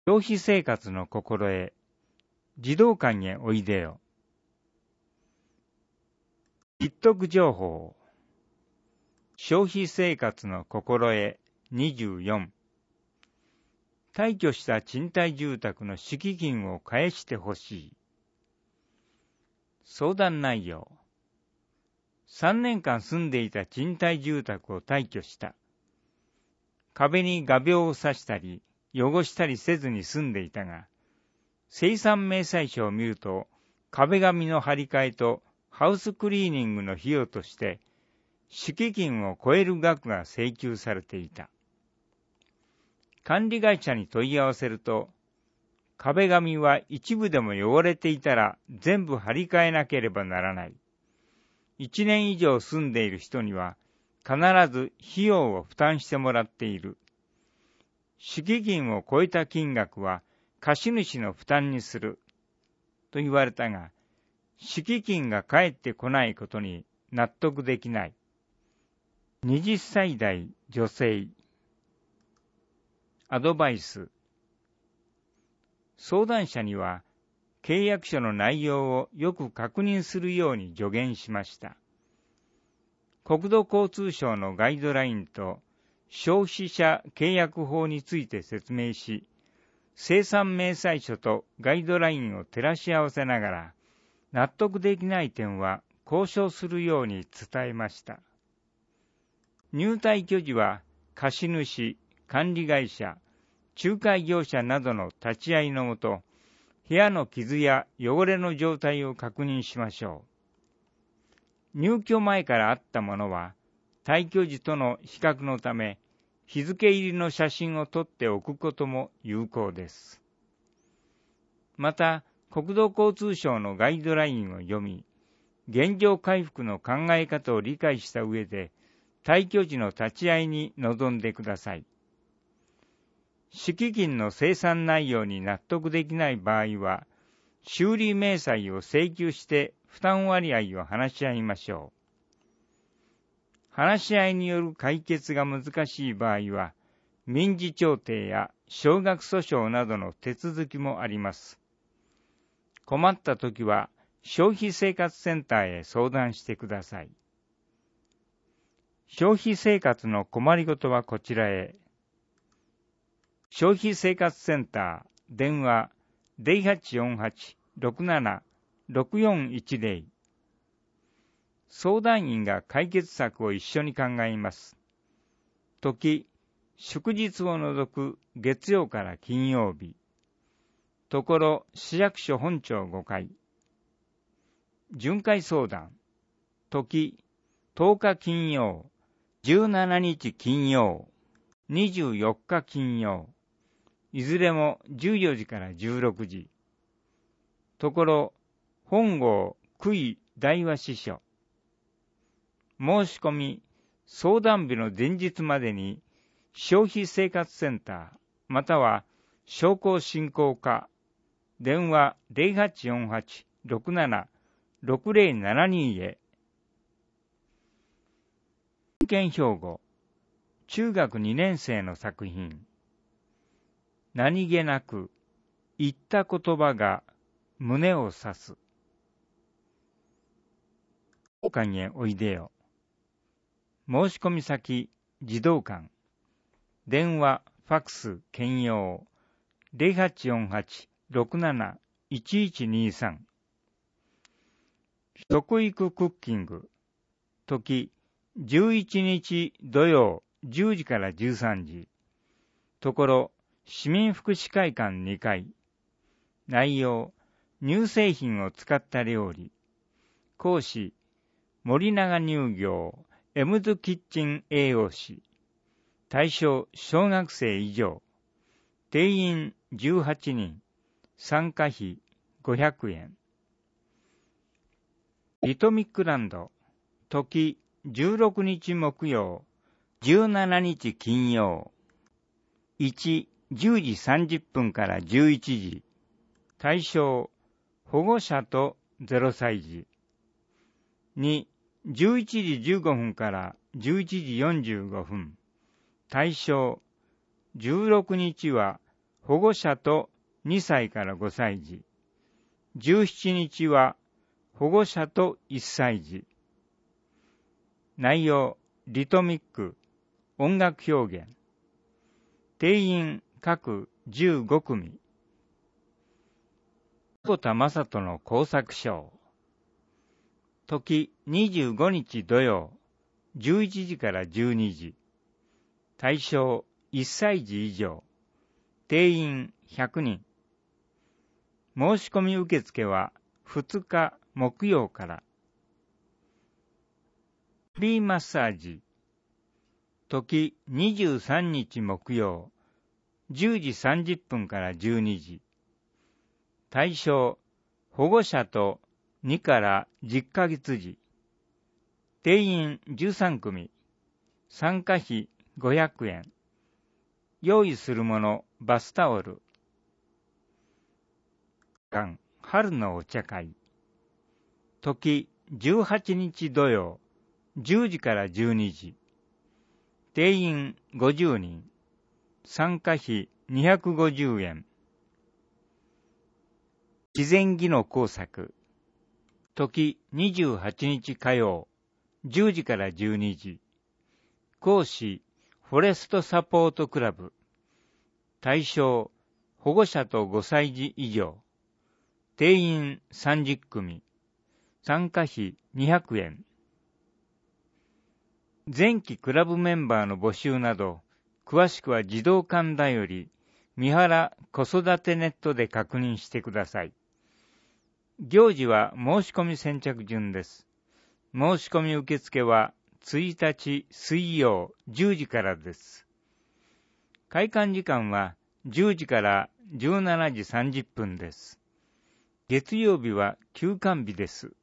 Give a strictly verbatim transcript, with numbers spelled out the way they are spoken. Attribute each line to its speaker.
Speaker 1: 消費生活の心得、児童館へおいでよ。一徳情報、消費生活の心得にじゅうよん。退去した賃貸住宅の敷金を返してほしい。相談内容。さんねんかん住んでいた賃貸住宅を退去した。壁に画鋲を刺したり、汚したりせずに住んでいたが、清算明細書を見ると、壁紙の張り替えとハウスクリーニングの費用として、敷金を超える額が請求されていた。管理会社に問い合わせると、壁紙は一部でも汚れていたら全部張り替えなければならない。一年以上住んでいる人には必ず費用を負担してもらっている。敷金を超えた金額は貸主の負担にする。と言われたが、敷金が返ってこないことに納得できない。はたち代女性。アドバイス。相談者には契約書の内容をよく確認するように助言しました。国土交通省のガイドラインと消費者契約法について説明し、清算明細書とガイドラインを照らし合わせながら、納得できない点は交渉するように伝えました。入退去時は貸主、管理会社、仲介業者などの立ち会いのもと、部屋の傷や汚れの状態を確認しましょう。入居前からあったものは、退去時との比較のため、日付入りの写真を撮っておくことも有効です。また、国土交通省のガイドラインを読み、原状回復の考え方を理解した上で、退去時の立ち会いに臨んでください。敷金の清算内容に納得できない場合は、修理明細を請求して負担割合を話し合いましょう。話し合いによる解決が難しい場合は、民事調停や少額訴訟などの手続きもあります。困ったときは、消費生活センターへ相談してください。消費生活の困りごとはこちらへ。消費生活センター、電話 ゼロはちよんはち ろくなな ろくよんいちゼロ。相談員が解決策を一緒に考えます。時、祝日を除く月曜から金曜日。ところ、市役所本庁ごかい。巡回相談。時、とおか金曜、じゅうしちにち金曜、にじゅうよっか金曜。いずれもじゅうよじからじゅうろくじ。ところ、本郷区井大和支所。申し込み、相談日の前日までに、消費生活センター、または商工振興課、電話 ゼロはちよんはち ろくなな ろくゼロななに へ。文献標語、中学にねん生の作品。何気なく言った言葉が胸を刺す。児童館へおいでよ。申し込み先、児童館。電話、ファックス、兼用。ゼロはちよんはち ろくなな いちいちにさん。食育クッキング。時、じゅういちにち土曜じゅうじからじゅうさんじ。ところ、市民福祉会館にかい。内容、乳製品を使った料理。講師、森永乳業、エムズキッチン栄養士。対象、小学生以上。定員じゅうはちにん。参加費ごひゃくえん。リトミックランド。時、じゅうろくにち木曜、じゅうしちにち金曜。いち、じゅうじさんじゅっぷんからじゅういちじ。対象、保護者とゼロさい児。に、じゅういちじじゅうごふんからじゅういちじよんじゅうごふん。対象、じゅうろくにちは保護者とにさいからごさい児。じゅうしちにちは保護者といっさい児。内容、リトミック、音楽表現。定員各じゅうごくみ。横田正人の工作賞。時にじゅうごにち土曜、じゅういちじからじゅうにじ。対象いっさい児以上。定員ひゃくにん。申し込み受付はふつか木曜から。フリーマッサージ。時にじゅうさんにち木曜、じゅうじさんじゅっぷんからじゅうにじ。対象、保護者とにからじゅっかげつ児。定員じゅうさんくみ。参加費ごひゃくえん。用意するもの、バスタオル。春のお茶会。時じゅうはちにち土曜、じゅうじからじゅうにじ。定員ごじゅうにん。参加費にひゃくごじゅうえん。自然技能工作。時にじゅうはちにち火曜、じゅうじからじゅうにじ。講師、フォレストサポートクラブ。対象、保護者とごさい児以上。定員さんじゅっくみ。参加費にひゃくえん。前期クラブメンバーの募集など、詳しくは児童館だより、三原子育てネットで確認してください。行事は申し込み先着順です。申し込み受付はついたち水曜じゅうじからです。開館時間はじゅうじからじゅうしちじさんじゅっぷんです。月曜日は休館日です。